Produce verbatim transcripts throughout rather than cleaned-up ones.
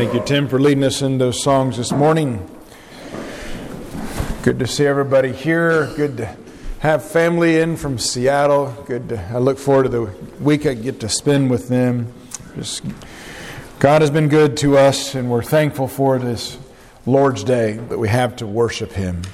Thank you, Tim, for leading us in those songs this morning. Good to see everybody here. Good to have family in from Seattle. Good to, I look forward to the week I get to spend with them. Just, God has been good to us, and we're thankful for this Lord's Day that we have to worship Him.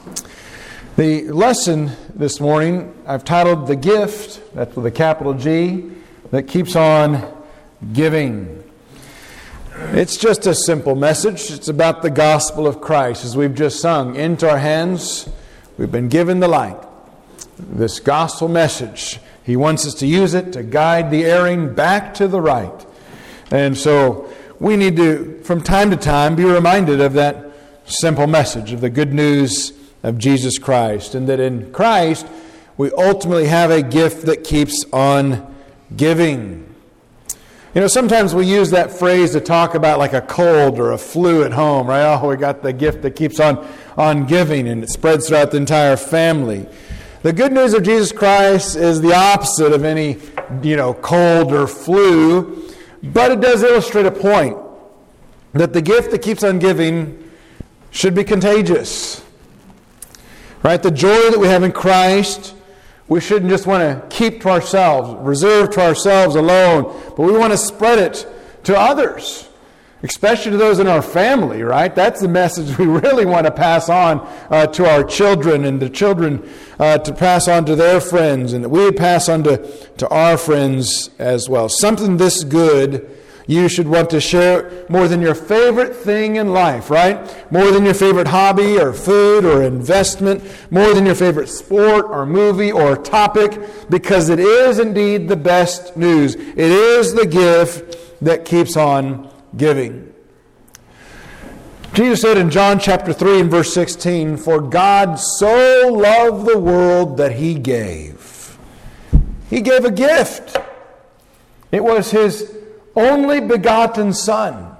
The lesson this morning I've titled The Gift, that's with a capital G, that keeps on giving. It's just a simple message. It's about the gospel of Christ. As we've just sung, into our hands we've been given the light. This gospel message, He wants us to use it to guide the erring back to the right. And so we need to, from time to time, be reminded of that simple message of the good news of Jesus Christ. And that in Christ we ultimately have a gift that keeps on giving. You know, sometimes we use that phrase to talk about like a cold or a flu at home, right? Oh, we got the gift that keeps on, on giving, and it spreads throughout the entire family. The good news of Jesus Christ is the opposite of any, you know, cold or flu, but it does illustrate a point that the gift that keeps on giving should be contagious, right? The joy that we have in Christ, we shouldn't just want to keep to ourselves, reserve to ourselves alone, but we want to spread it to others, especially to those in our family, right? That's the message we really want to pass on uh, to our children, and the children uh, to pass on to their friends, and that we would pass on to, to our friends as well. Something this good you should want to share more than your favorite thing in life, right? More than your favorite hobby or food or investment, more than your favorite sport or movie or topic, because it is indeed the best news. It is the gift that keeps on giving. Jesus said in John chapter three and verse sixteen, "For God so loved the world that He gave." He gave a gift. It was His only begotten Son.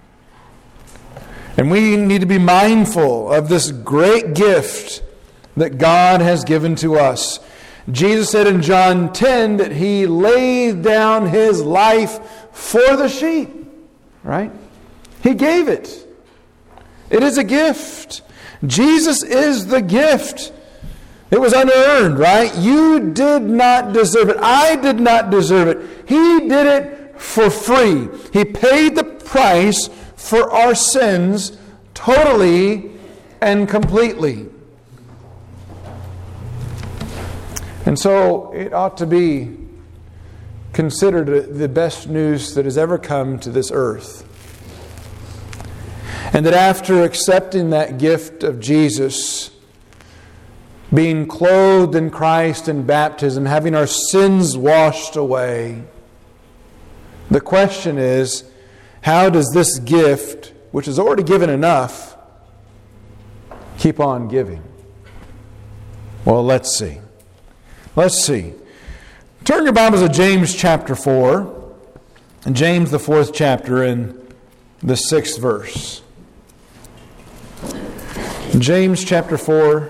And we need to be mindful of this great gift that God has given to us. Jesus said in John ten that He laid down His life for the sheep. Right? He gave it. It is a gift. Jesus is the gift. It was unearned, right? You did not deserve it. I did not deserve it. He did it for free. He paid the price for our sins totally and completely. And so it ought to be considered the best news that has ever come to this earth. And that after accepting that gift of Jesus, being clothed in Christ in baptism, having our sins washed away, the question is, how does this gift, which is already given enough, keep on giving? Well, let's see. Let's see. Turn your Bibles to James chapter four. James, the fourth chapter, and the sixth verse. James chapter four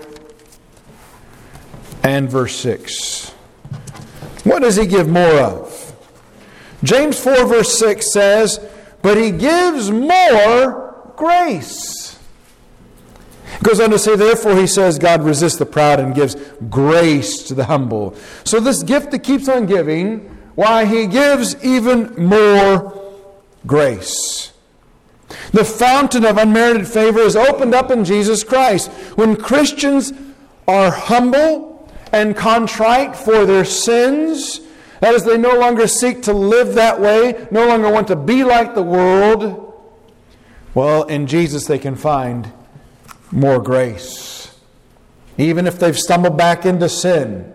and verse six. What does he give more of? James four verse six says, "But He gives more grace." It goes on to say, therefore, He says, God resists the proud and gives grace to the humble. So this gift that keeps on giving, why, He gives even more grace. The fountain of unmerited favor is opened up in Jesus Christ. When Christians are humble and contrite for their sins, that is, they no longer seek to live that way, no longer want to be like the world, well, in Jesus they can find more grace. Even if they've stumbled back into sin,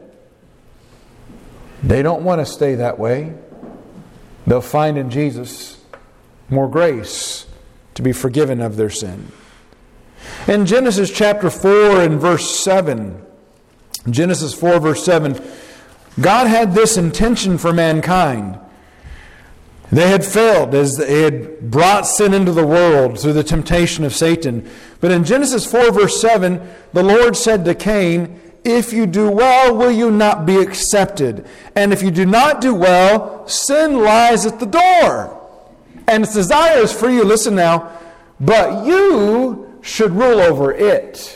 they don't want to stay that way. They'll find in Jesus more grace to be forgiven of their sin. In Genesis chapter four and verse seven, Genesis four verse seven, God had this intention for mankind. They had failed as they had brought sin into the world through the temptation of Satan. But in Genesis four verse seven, the Lord said to Cain, "If you do well, will you not be accepted? And if you do not do well, sin lies at the door, And its desire is for you, listen now, but you should rule over it.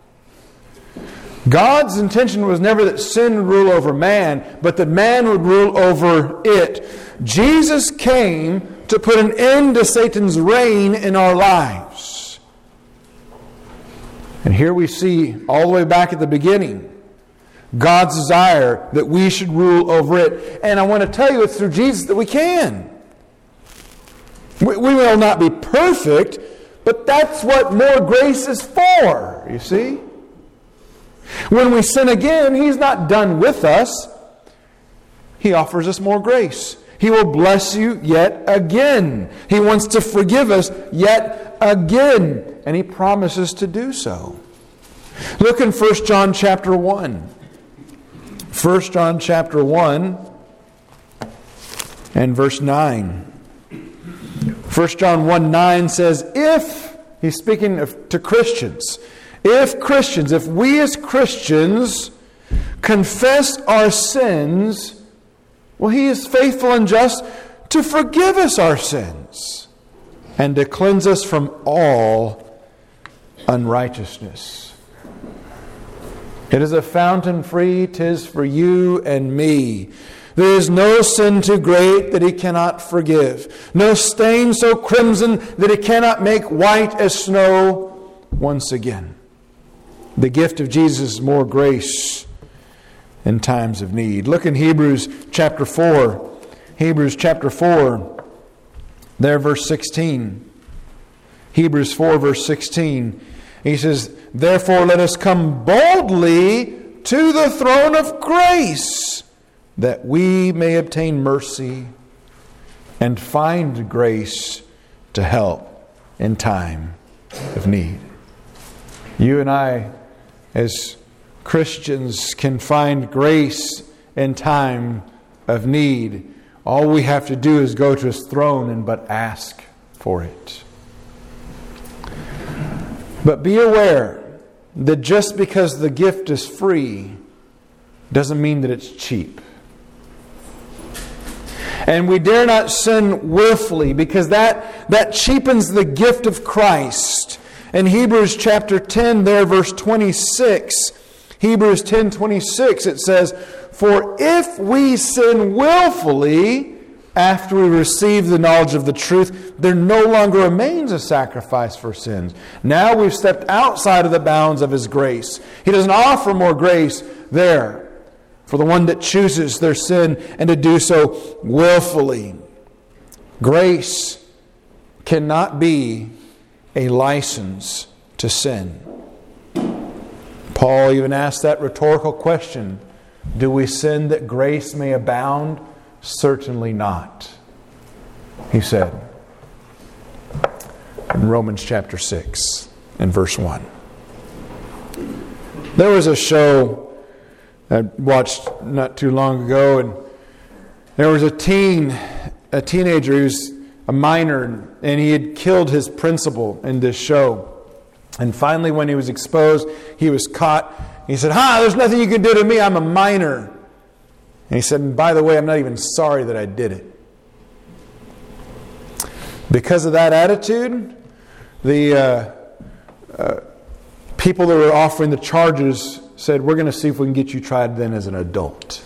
God's intention was never that sin would rule over man, but that man would rule over it. Jesus came to put an end to Satan's reign in our lives. And here we see, all the way back at the beginning, God's desire that we should rule over it. And I want to tell you, it's through Jesus that we can. We, we will not be perfect, but that's what more grace is for, you see. When we sin again, He's not done with us. He offers us more grace. He will bless you yet again. He wants to forgive us yet again. And He promises to do so. Look in First John chapter one. First John chapter one and verse nine. First John one nine says, if, he's speaking of, to Christians, if Christians, if we as Christians confess our sins, well, He is faithful and just to forgive us our sins and to cleanse us from all unrighteousness. It is a fountain free, 'tis for you and me. There is no sin too great that He cannot forgive. No stain so crimson that He cannot make white as snow once again. The gift of Jesus is more grace in times of need. Look in Hebrews chapter four. Hebrews chapter four, there verse sixteen. Hebrews four verse sixteen. He says, therefore let us come boldly to the throne of grace, that we may obtain mercy and find grace to help in time of need. You and I, as Christians, can find grace in time of need. All we have to do is go to His throne and but ask for it. But be aware that just because the gift is free doesn't mean that it's cheap. And we dare not sin willfully, because that, that cheapens the gift of Christ. In Hebrews chapter ten, there, verse twenty-six, Hebrews ten twenty-six, it says, for if we sin willfully after we receive the knowledge of the truth, there no longer remains a sacrifice for sins. Now we've stepped outside of the bounds of His grace. He doesn't offer more grace there for the one that chooses their sin and to do so willfully. Grace cannot be a license to sin. Paul even asked that rhetorical question, do we sin that grace may abound? Certainly not, he said in Romans chapter six and verse one. There was a show I watched not too long ago, and there was a teen, a teenager who was a minor, and he had killed his principal in this show. And finally, when he was exposed, he was caught. He said, "Ha, there's nothing you can do to me. I'm a minor." And he said, "And by the way, I'm not even sorry that I did it." Because of that attitude, the uh, uh, people that were offering the charges said, "We're going to see if we can get you tried then as an adult,"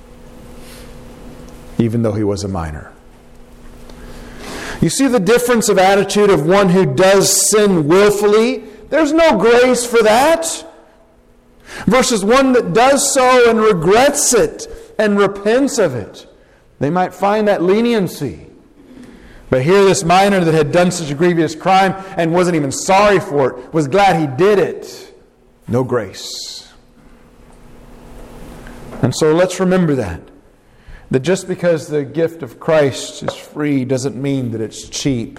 even though he was a minor. You see the difference of attitude of one who does sin willfully? There's no grace for that. Versus one that does so and regrets it and repents of it. They might find that leniency. But here this minor that had done such a grievous crime and wasn't even sorry for it, was glad he did it. No grace. And so let's remember that. That just because the gift of Christ is free doesn't mean that it's cheap.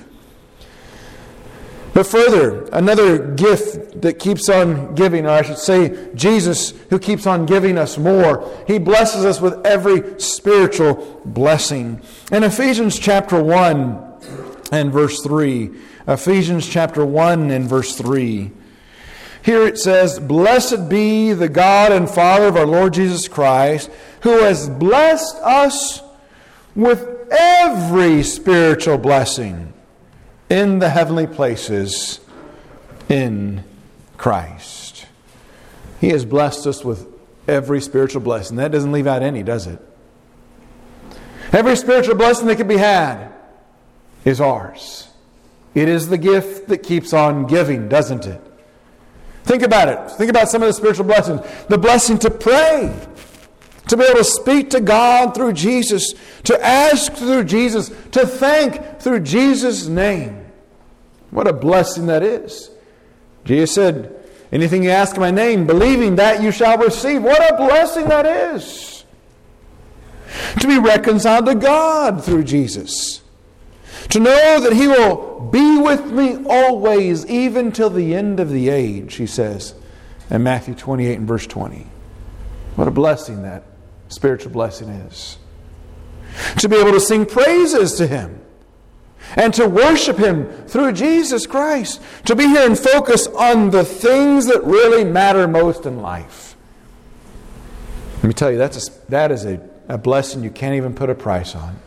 But further, another gift that keeps on giving, or I should say Jesus, who keeps on giving us more. He blesses us with every spiritual blessing. In Ephesians chapter one and verse three, Ephesians chapter one and verse three, here it says, "Blessed be the God and Father of our Lord Jesus Christ, who has blessed us with every spiritual blessing in the heavenly places in Christ. He has blessed us with every spiritual blessing. That doesn't leave out any, does it? Every spiritual blessing that can be had is ours. It is the gift that keeps on giving, doesn't it? Think about it. Think about some of the spiritual blessings. The blessing to pray. To be able to speak to God through Jesus. To ask through Jesus. To thank through Jesus' name. What a blessing that is. Jesus said, anything you ask in my name, believing that you shall receive. What a blessing that is. To be reconciled to God through Jesus. To know that He will be with me always, even till the end of the age, He says in Matthew twenty-eight and verse twenty. What a blessing that spiritual blessing is. To be able to sing praises to Him. And to worship Him through Jesus Christ. To be here and focus on the things that really matter most in life. Let me tell you, that's a, that is a, a blessing you can't even put a price on.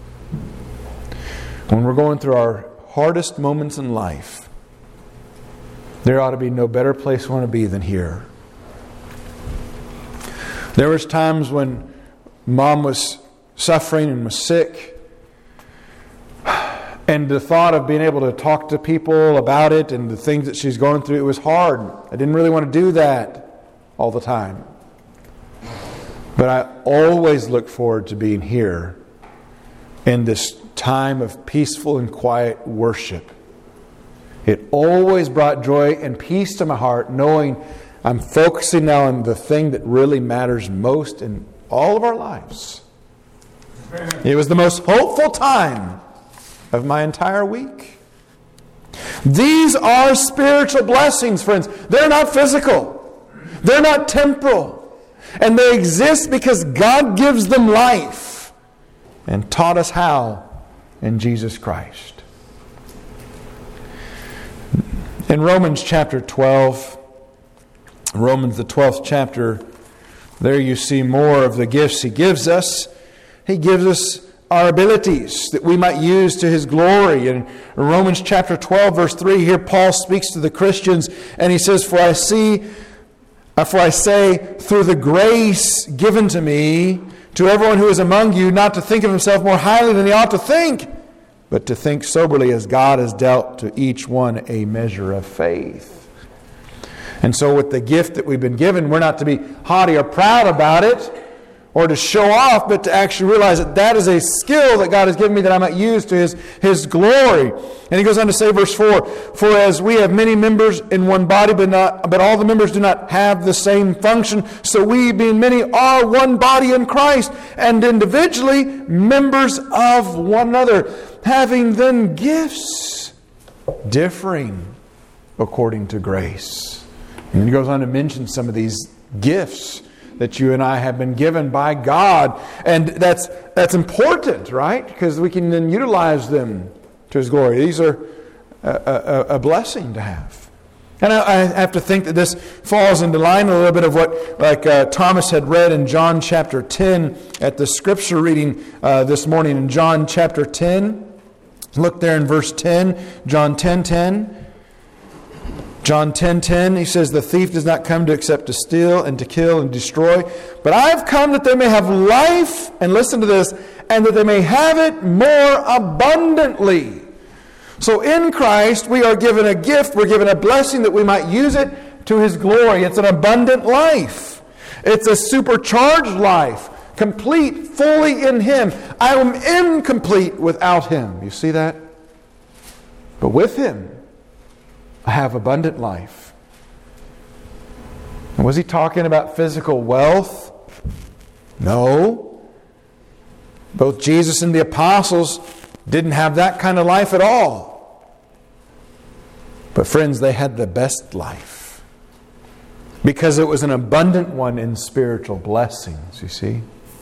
When we're going through our hardest moments in life, there ought to be no better place we want to be than here. There was times when Mom was suffering and was sick, and the thought of being able to talk to people about it and the things that she's going through, it was hard. I didn't really want to do that all the time. But I always look forward to being here in this time of peaceful and quiet worship. It always brought joy and peace to my heart, knowing I'm focusing now on the thing that really matters most in all of our lives. It was the most hopeful time of my entire week. These are spiritual blessings, friends. They're not physical. They're not temporal. And they exist because God gives them life and taught us how in Jesus Christ. In Romans chapter twelve, Romans the twelfth chapter, there you see more of the gifts He gives us. He gives us our abilities that we might use to His glory. In Romans chapter twelve, verse three, here Paul speaks to the Christians and he says, For I see, for I say, through the grace given to me, to everyone who is among you, not to think of himself more highly than he ought to think, but to think soberly as God has dealt to each one a measure of faith. And so with the gift that we've been given, we're not to be haughty or proud about it, or to show off, but to actually realize that that is a skill that God has given me that I might use to His, His glory. And he goes on to say, verse four, For as we have many members in one body, but not, but all the members do not have the same function, so we, being many, are one body in Christ, and individually members of one another, having then gifts differing according to grace. And he goes on to mention some of these gifts that you and I have been given by God. And that's that's important, right? Because we can then utilize them to His glory. These are a, a, a blessing to have. And I, I have to think that this falls into line a little bit of what like uh, Thomas had read in John chapter ten at the scripture reading uh, this morning in John chapter ten. Look there in verse ten, John ten ten. John ten ten, he says, The thief does not come to except to steal and to kill and destroy. But I've come that they may have life, and listen to this, and that they may have it more abundantly. So in Christ, we are given a gift, we're given a blessing that we might use it to His glory. It's an abundant life. It's a supercharged life, complete, fully in Him. I am incomplete without Him. You see that? But with Him, I have abundant life. And was he talking about physical wealth? No. Both Jesus and the apostles didn't have that kind of life at all. But friends, they had the best life. Because it was an abundant one in spiritual blessings, you see.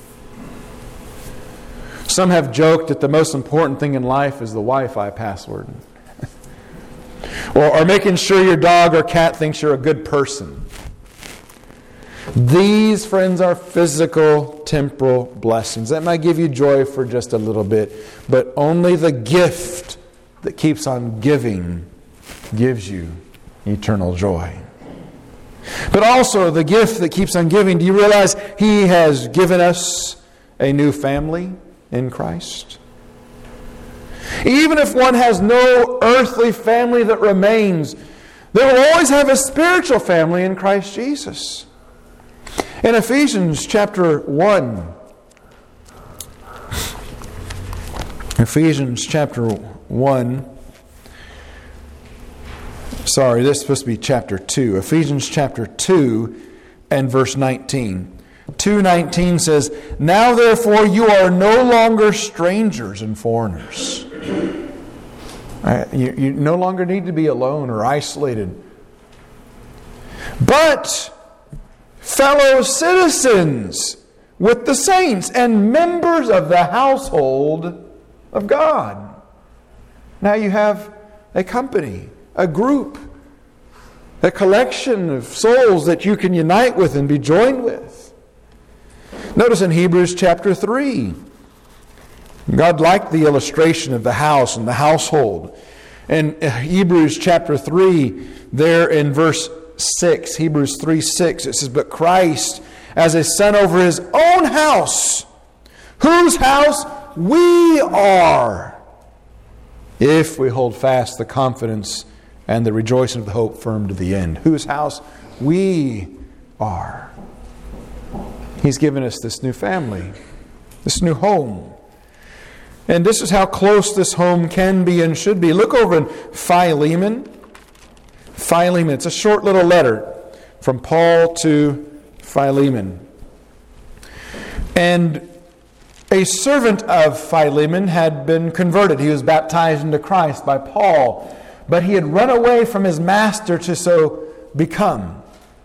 Some have joked that the most important thing in life is the Wi-Fi password. Or, or making sure your dog or cat thinks you're a good person. These, friends, are physical, temporal blessings. That might give you joy for just a little bit, but only the gift that keeps on giving gives you eternal joy. But also the gift that keeps on giving. Do you realize He has given us a new family in Christ? Even if one has no earthly family that remains, they will always have a spiritual family in Christ Jesus. In Ephesians chapter one, Ephesians chapter one, sorry, this is supposed to be chapter two. Ephesians chapter two and verse nineteen. two nineteen says, "Now therefore you are no longer strangers and foreigners." Right? You, you no longer need to be alone or isolated, but fellow citizens with the saints and members of the household of God. Now you have a company, a group, a collection of souls that you can unite with and be joined with. Notice in Hebrews chapter three, God liked the illustration of the house and the household. In Hebrews chapter three, there in verse six, Hebrews three six, it says, "But Christ as a son over His own house, whose house we are, if we hold fast the confidence and the rejoicing of the hope firm to the end." Whose house we are. He's given us this new family, this new home. And this is how close this home can be and should be. Look over in Philemon. Philemon, it's a short little letter from Paul to Philemon. And a servant of Philemon had been converted. He was baptized into Christ by Paul, but he had run away from his master to so become.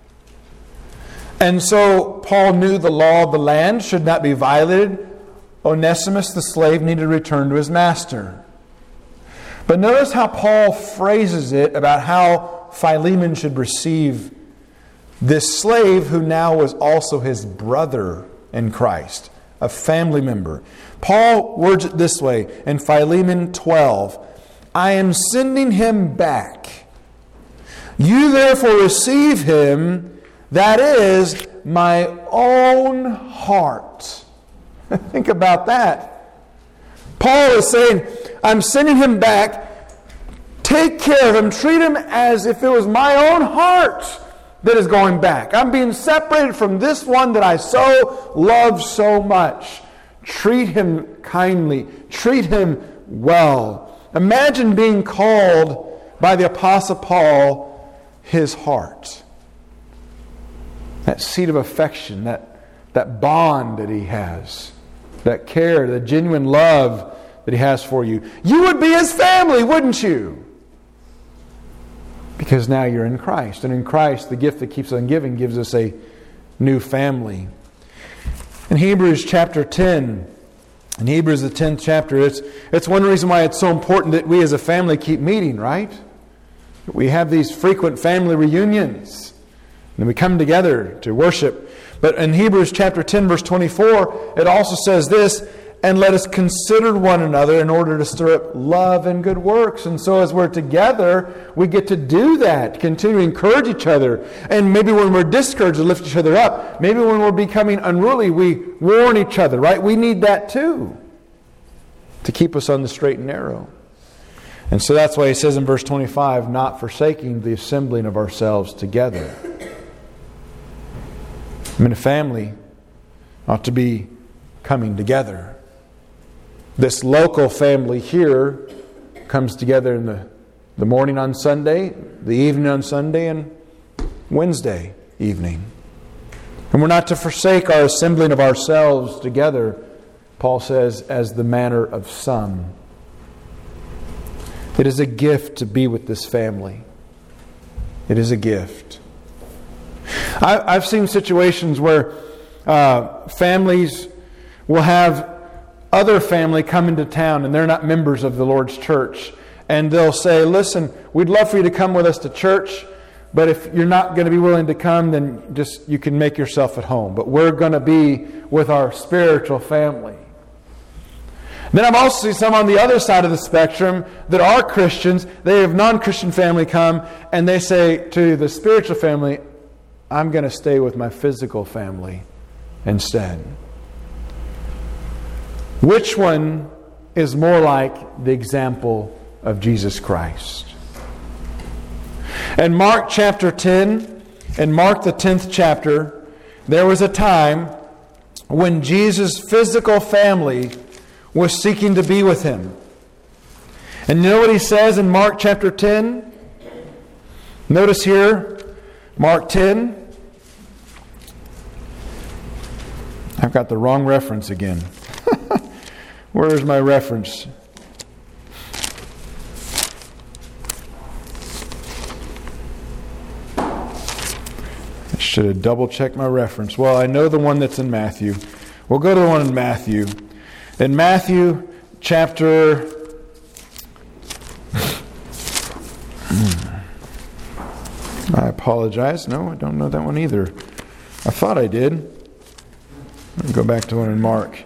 And so Paul knew the law of the land should not be violated. Onesimus, the slave, needed to return to his master. But notice how Paul phrases it about how Philemon should receive this slave who now was also his brother in Christ, a family member. Paul words it this way in Philemon twelve, "I am sending him back. You therefore receive him, that is, my own heart." Think about that. Paul is saying, I'm sending him back. Take care of him. Treat him as if it was my own heart that is going back. I'm being separated from this one that I so love so much. Treat him kindly. Treat him well. Imagine being called by the Apostle Paul his heart. That seed of affection, that, that bond that he has, that care, the genuine love that he has for you. You would be his family, wouldn't you? Because now you're in Christ. And in Christ, the gift that keeps on giving gives us a new family. In Hebrews chapter ten, in Hebrews the tenth chapter, it's, it's one reason why it's so important that we as a family keep meeting, right? We have these frequent family reunions. And we come together to worship. But in Hebrews chapter ten, verse twenty-four, it also says this, "And let us consider one another in order to stir up love and good works." And so as we're together, we get to do that, continue to encourage each other. And maybe when we're discouraged, to lift each other up. Maybe when we're becoming unruly, we warn each other, right? We need that too, to keep us on the straight and narrow. And so that's why he says in verse twenty-five, "Not forsaking the assembling of ourselves together." I mean, a family ought to be coming together. This local family here comes together in the, the morning on Sunday, the evening on Sunday, and Wednesday evening. And we're not to forsake our assembling of ourselves together, Paul says, as the manner of some. It is a gift to be with this family. It is a gift. I, I've seen situations where uh, families will have other family come into town and they're not members of the Lord's church. And they'll say, "Listen, we'd love for you to come with us to church, But if you're not going to be willing to come, then just you can make yourself at home. But we're going to be with our spiritual family. Then I've also seen some on the other side of the spectrum that are Christians. They have non-Christian family come and they say to the spiritual family, I'm going to stay with my physical family instead. Which one is more like the example of Jesus Christ? In Mark chapter ten, in Mark the tenth chapter, there was a time when Jesus' physical family was seeking to be with Him. And you know what He says in Mark chapter ten? Notice here, Mark ten. I've got the wrong reference again. Where's my reference? I should have double-checked my reference. Well, I know the one that's in Matthew. We'll go to the one in Matthew. In Matthew chapter... I apologize. No, I don't know that one either. I thought I did. Let me go back to one in Mark.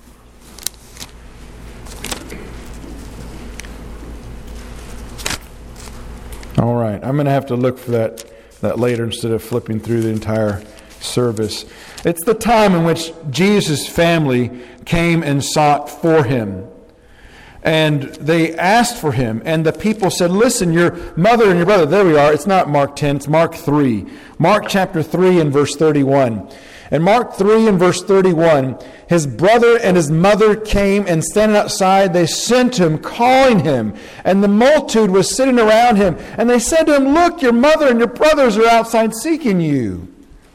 All right, I'm going to have to look for that, that later instead of flipping through the entire service. It's the time in which Jesus' family came and sought for Him. And they asked for Him. And the people said, listen, your mother and your brother. There we are. It's not Mark ten. It's Mark three. Mark chapter three and verse thirty-one. In Mark three and verse thirty-one, his brother and his mother came, and standing outside, they sent him, calling him. And the multitude was sitting around him. And they said to him, look, your mother and your brothers are outside seeking you.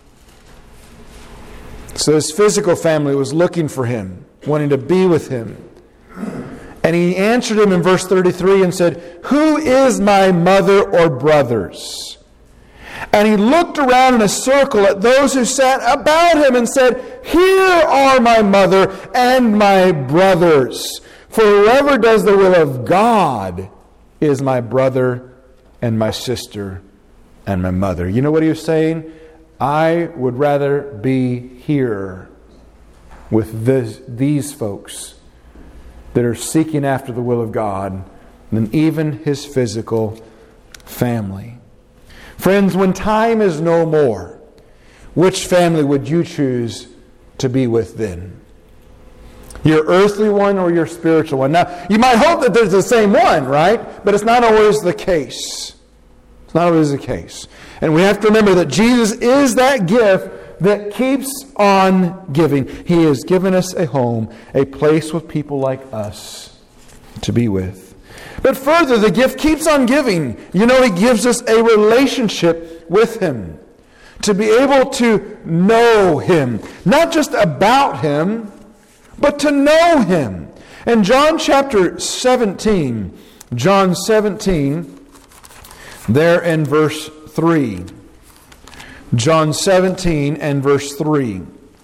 So his physical family was looking for him, wanting to be with him. And he answered him in verse thirty-three and said, who is my mother or brothers? And he looked around in a circle at those who sat about him and said, here are my mother and my brothers. For whoever does the will of God is my brother and my sister and my mother. You know what he was saying? I would rather be here with this, these folks that are seeking after the will of God than even his physical family. Friends, when time is no more, which family would you choose to be with then? Your earthly one or your spiritual one? Now, you might hope that there's the same one, right? But it's not always the case. It's not always the case. And we have to remember that Jesus is that gift that keeps on giving. He has given us a home, a place with people like us to be with. But further, the gift keeps on giving. You know, He gives us a relationship with Him. To be able to know Him. Not just about Him, but to know Him. In John chapter seventeen, John seventeen, there in verse three. John seventeen and verse three.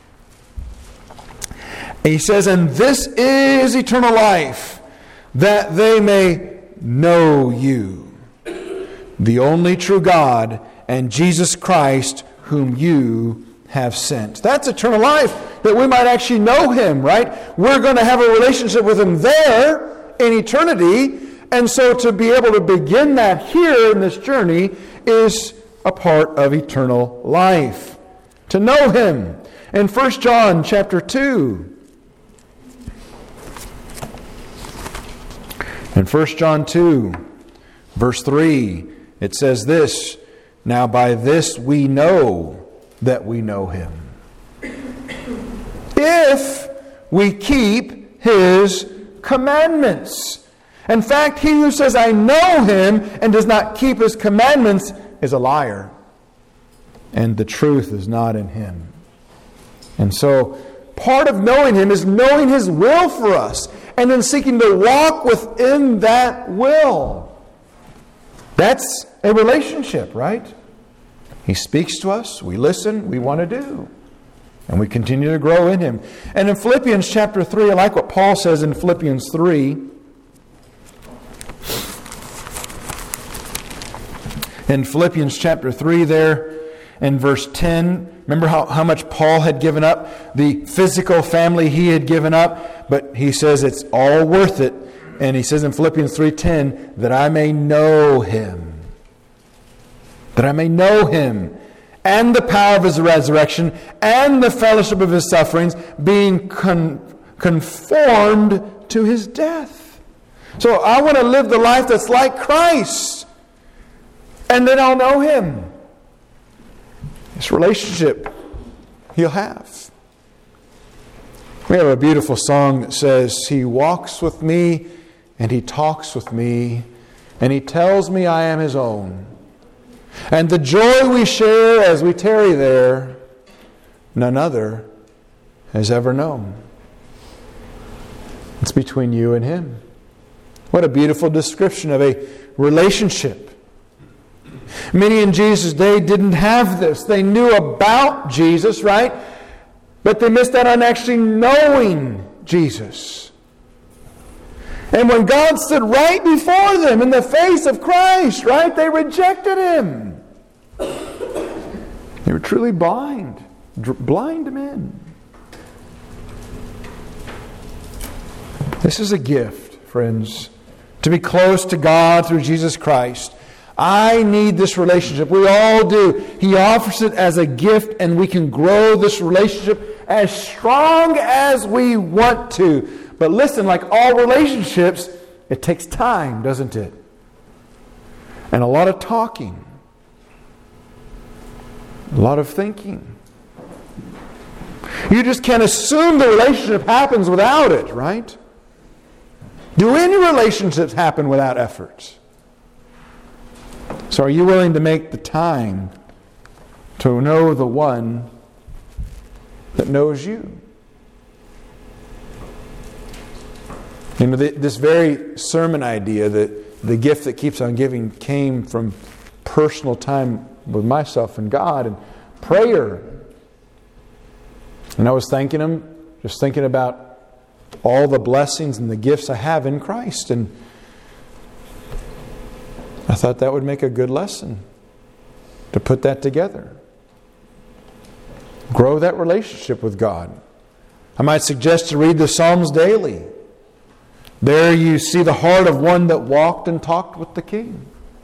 He says, and this is eternal life, that they may know you, the only true God, and Jesus Christ, whom you have sent. That's eternal life, that we might actually know Him, right? We're going to have a relationship with Him there in eternity, and so to be able to begin that here in this journey is a part of eternal life. To know Him. In First John chapter two, in First John two, verse three, it says this, now by this we know that we know Him, if we keep His commandments. In fact, he who says, I know Him, and does not keep His commandments is a liar, and the truth is not in him. And so, part of knowing Him is knowing His will for us, and then seeking to walk within that will. That's a relationship, right? He speaks to us, we listen, we want to do. And we continue to grow in Him. And in Philippians chapter three, I like what Paul says in Philippians three. In Philippians chapter three there, in verse ten, remember how, how much Paul had given up? The physical family he had given up, but he says it's all worth it. And he says in Philippians three ten, that I may know Him. That I may know Him, and the power of His resurrection, and the fellowship of His sufferings, being con- conformed to His death. So I want to live the life that's like Christ. And then I'll know Him. This relationship He'll have. We have a beautiful song that says, He walks with me and He talks with me and He tells me I am His own. And the joy we share as we tarry there, none other has ever known. It's between you and Him. What a beautiful description of a relationship. Many in Jesus' day didn't have this. They knew about Jesus, right? But they missed out on actually knowing Jesus. And when God stood right before them in the face of Christ, right, they rejected Him. They were truly blind. Blind men. This is a gift, friends, to be close to God through Jesus Christ. I need this relationship. We all do. He offers it as a gift, and we can grow this relationship as strong as we want to. But listen, like all relationships, it takes time, doesn't it? And a lot of talking. A lot of thinking. You just can't assume the relationship happens without it, right? Do any relationships happen without effort? So are you willing to make the time to know the one that knows you? You know, this very sermon idea that the gift that keeps on giving came from personal time with myself and God and prayer. And I was thanking Him, just thinking about all the blessings and the gifts I have in Christ. And I thought that would make a good lesson to put that together. Grow that relationship with God. I might suggest to read the Psalms daily. There you see the heart of one that walked and talked with the King.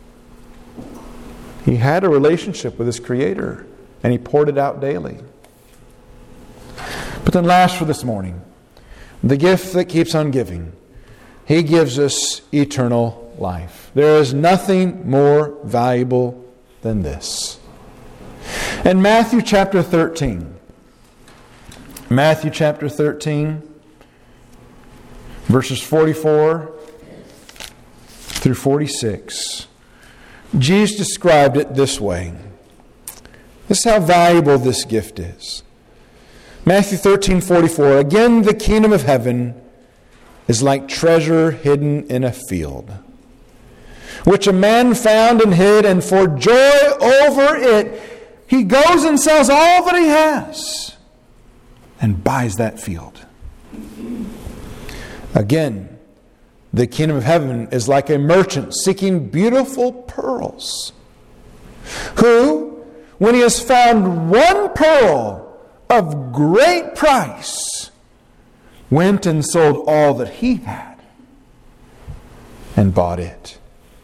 He had a relationship with his Creator, and he poured it out daily. But then last for this morning, the gift that keeps on giving. He gives us eternal life. There is nothing more valuable than this. In Matthew chapter thirteen, Matthew chapter thirteen, verses forty-four through forty-six, Jesus described it this way. This is how valuable this gift is. Matthew thirteen forty-four, again the kingdom of heaven is like treasure hidden in a field, which a man found and hid, and for joy over it, he goes and sells all that he has and buys that field. Again, the kingdom of heaven is like a merchant seeking beautiful pearls, who, when he has found one pearl of great price, went and sold all that he had and bought it.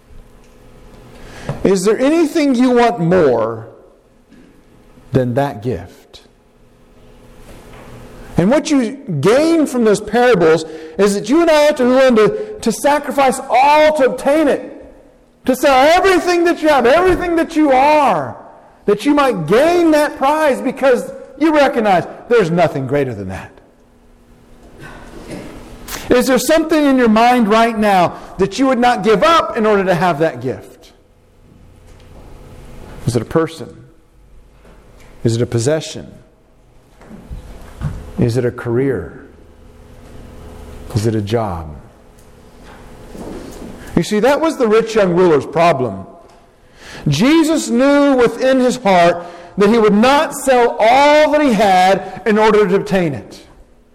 Is there anything you want more than that gift? And what you gain from those parables is that you and I have to be willing to, to sacrifice all to obtain it. To sell everything that you have, everything that you are, that you might gain that prize, because you recognize there's nothing greater than that. Is there something in your mind right now that you would not give up in order to have that gift? Is it a person? Is it a possession? Is it a career? Is it a job? You see, that was the rich young ruler's problem. Jesus knew within his heart that he would not sell all that he had in order to obtain it.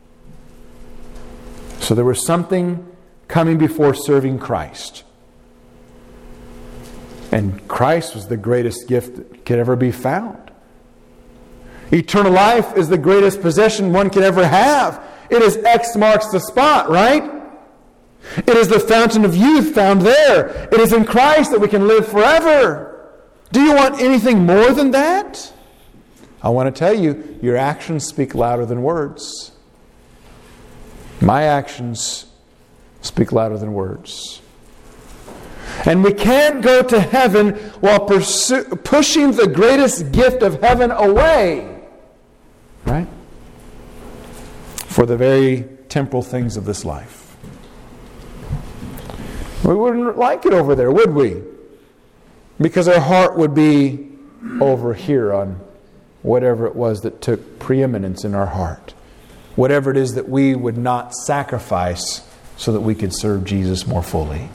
So there was something coming before serving Christ. And Christ was the greatest gift that could ever be found. Eternal life is the greatest possession one can ever have. It is X marks the spot, right? It is the fountain of youth found there. It is in Christ that we can live forever. Do you want anything more than that? I want to tell you, your actions speak louder than words. My actions speak louder than words. And we can't go to heaven while pursue, pushing the greatest gift of heaven away. Right? For the very temporal things of this life. We wouldn't like it over there, would we? Because our heart would be over here on whatever it was that took preeminence in our heart. Whatever it is that we would not sacrifice so that we could serve Jesus more fully.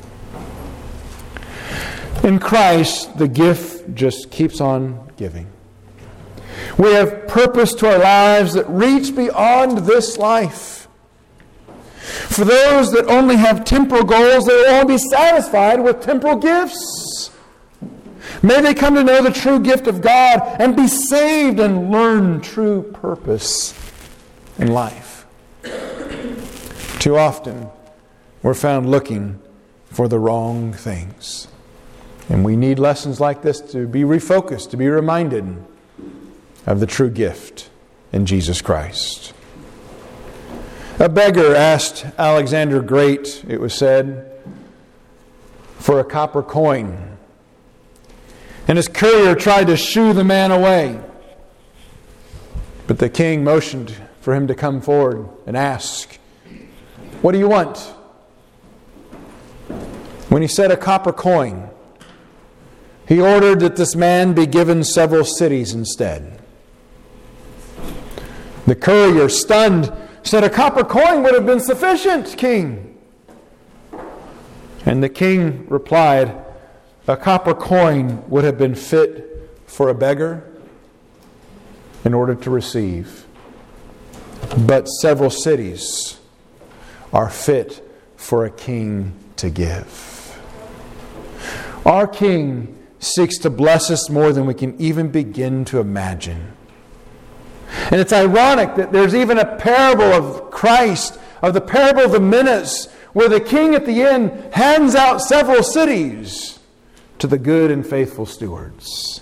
In Christ, the gift just keeps on giving. We have purpose to our lives that reach beyond this life. For those that only have temporal goals, they will only be satisfied with temporal gifts. May they come to know the true gift of God and be saved and learn true purpose in life. Too often, we're found looking for the wrong things. And we need lessons like this to be refocused, to be reminded of the true gift in Jesus Christ. A beggar asked Alexander Great, it was said, for a copper coin. And his courier tried to shoo the man away. But the king motioned for him to come forward and ask, "What do you want?" When he said a copper coin, he ordered that this man be given several cities instead. The courier, stunned, said, "A copper coin would have been sufficient, king." And the king replied, "A copper coin would have been fit for a beggar in order to receive. But several cities are fit for a king to give." Our King seeks to bless us more than we can even begin to imagine. And it's ironic that there's even a parable of Christ, of the parable of the minas, where the king at the end hands out several cities to the good and faithful stewards.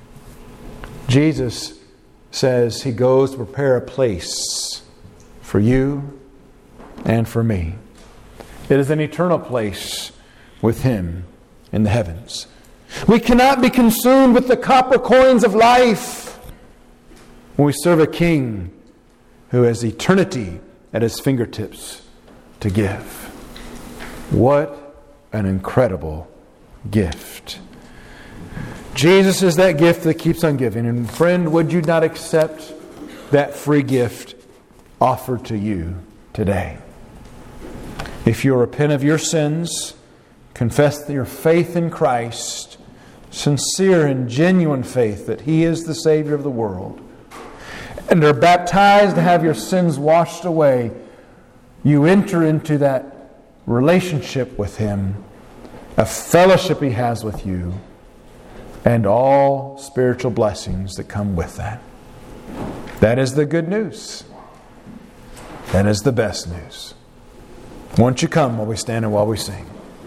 Jesus says He goes to prepare a place for you and for me. It is an eternal place with Him in the heavens. We cannot be consumed with the copper coins of life when we serve a King who has eternity at His fingertips to give. What an incredible gift. Jesus is that gift that keeps on giving. And friend, would you not accept that free gift offered to you today? If you repent of your sins, confess your faith in Christ, sincere and genuine faith that He is the Savior of the world, and are baptized to have your sins washed away, you enter into that relationship with Him, a fellowship He has with you, and all spiritual blessings that come with that. That is the good news. That is the best news. Won't you come while we stand and while we sing?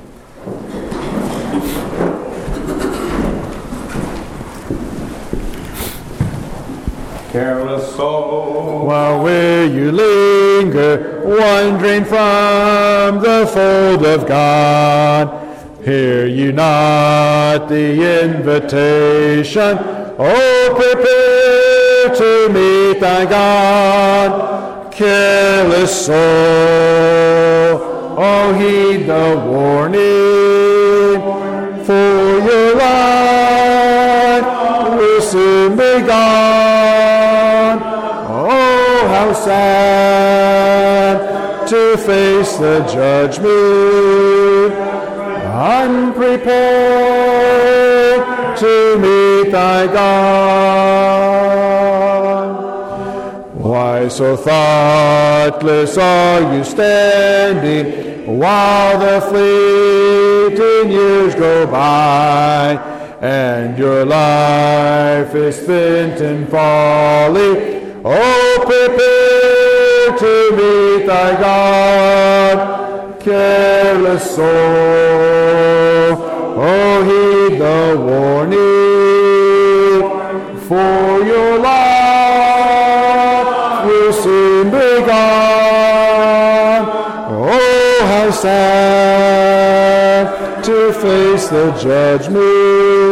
Careless soul, while will you linger, wandering from the fold of God? Hear you not the invitation? Oh, prepare to meet thy God. Careless soul, oh, heed the warning, for your life will soon be gone. Oh, how sad to face the judgment, unprepared to meet thy God. Why so thoughtless are you standing while the fleeting years go by? and your life is spent in folly. Oh, prepare to meet thy God, careless soul. Oh, heed the warning, for your life will soon be gone. Oh, how sad to face the judgment